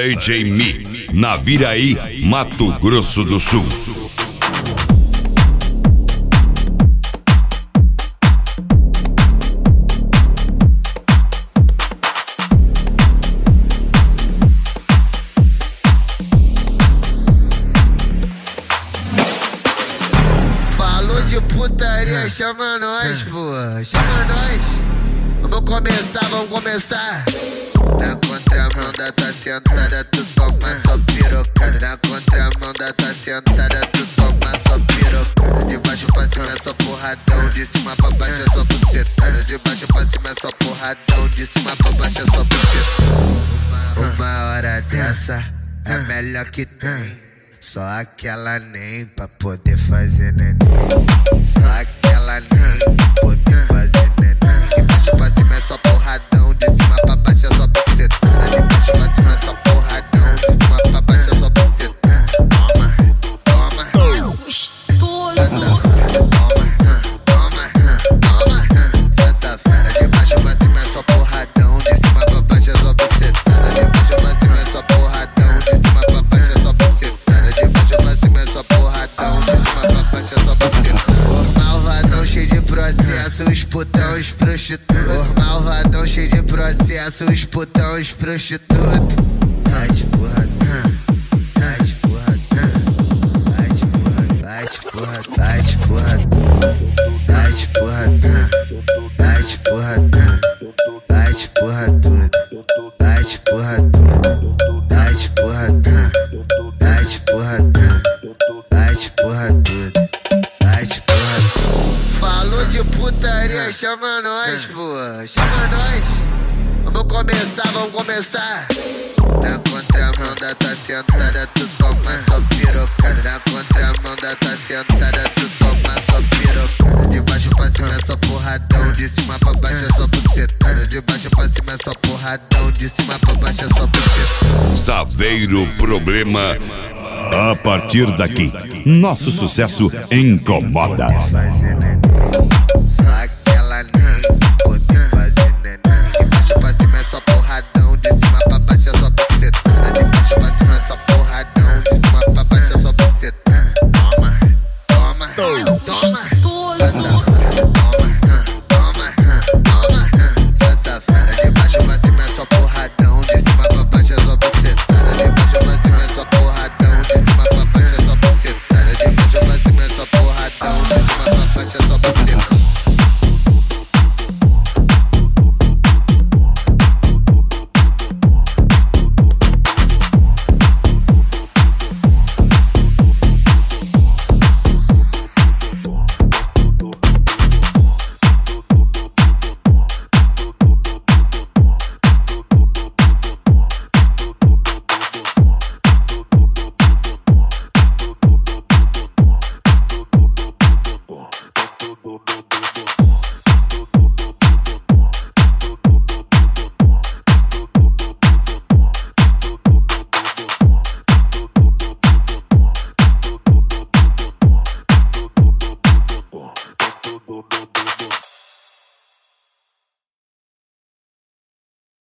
DJ Mi, na Viraí, Mato Grosso do Sul. Falou de putaria, chama nós, porra, chama nós. Vamos começar. Na contramão da tua sentada, tu toma só pirocada. Na contramão da tua sentada, tu toma só pirocada. De baixo pra cima é só porradão, de cima pra baixo é só bucetada. De baixo pra cima é só porradão, de cima pra baixo é só bucetada. Uma hora dessa é melhor que tem. Só aquela nem pra poder fazer neném. Só aquela nem pra poder fazer neném. De baixo pra cima é só porradão, de cima pra baixo é só bucetada. De baixo pra cima é só porradão, de cima pra baixo é só bucetada. Toma, toma, Gostoso. toma, essa fera. De baixo pra cima é só porradão, de cima pra baixo é só bucetada. De baixo pra cima é só porradão, de cima pra baixo é só bucetada. De baixo pra cima é só porradão, de cima pra baixo é só bucetada. Os malvadão cheio de processo, os putão, os prostitutos. Os malvadão cheio de processo, os putão, os prostitutos. Vai de porradão, vai de porradão, vai de porradão, vai de porradão, vai de porradão, vai de porradão, vai de porradão, vai de porradão, vai de porradão, vai de porradão, vai de porradão, vai de porradão. Falou de putaria, chama nós, porra, chama nós. Vamos começar. Na contramão da tua sentada, tu toma só pirocada. Na contramão da tua sentada, tu toma só pirocada. De baixo pra cima é só porradão, de cima pra baixo é só bucetada. De baixo pra cima é só porradão, de cima pra baixo é só bucetada. Saveiro Problema. A partir daqui, nosso sucesso incomoda. Fazer neném, só aquela nem poder fazer neném. De baixo pra cima é só porradão, de cima pra baixo é só bucetada. De baixo pra cima é só porradão, de cima pra baixo é só bucetada. Toma, toma, toma.